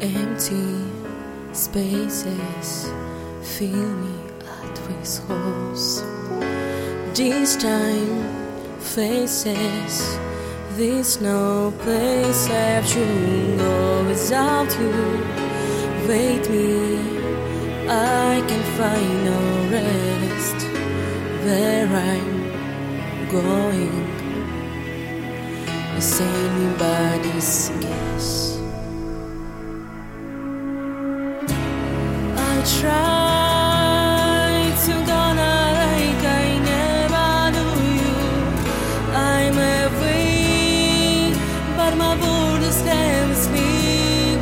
Empty spaces fill me at with holes. This time faces, there's no place I should go without you. Wait me, I can find no rest. Where I'm going is anybody's guess. I tried to gonna like I never knew you. I'm away, but my borders never sleep.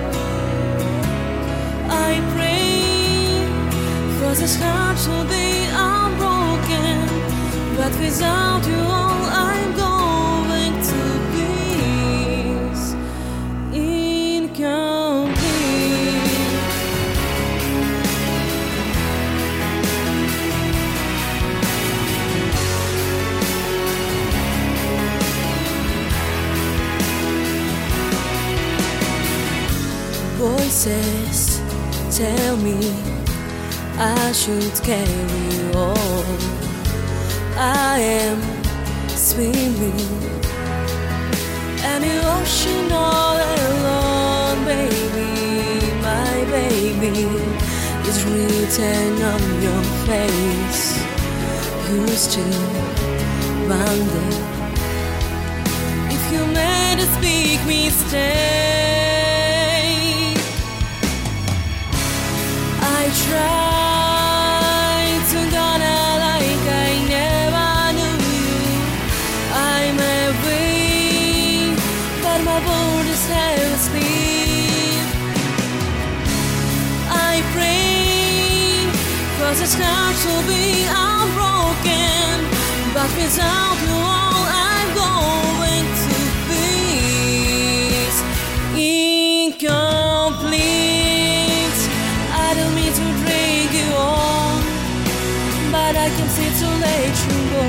I pray for this heart to be unbroken, but without you all I'm going to be incomplete. Voices tell me I should carry on. I am swimming in the ocean all alone, baby. My baby is written on your face. You still wonder if you made a big mistake. I tried to gonna like I never knew you. I'm away, but my borders have sleep. I pray for this heart to be unbroken, but without you all I'm going to be incomplete. I don't mean to drag you on, but I can see to let you go.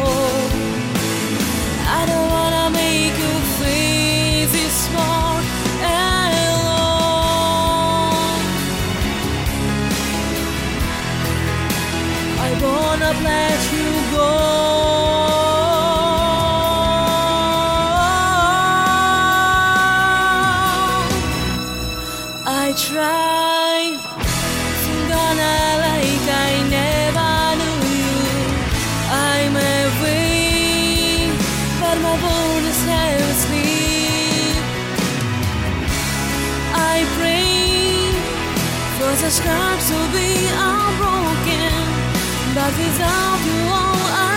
I don't wanna make you feel this more alone. I wanna let you go. I try gonna like I never knew you. I'm away, but my borders never sleep. I pray for the heart to be unbroken, but without you all